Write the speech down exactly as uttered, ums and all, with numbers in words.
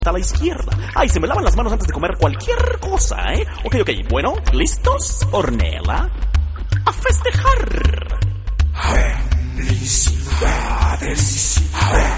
a la izquierda. Ay, se me lavan las manos antes de comer cualquier cosa, ¿eh? Ok, ok, bueno, ¿listos, Ornella? ¡A festejar! Felicidades.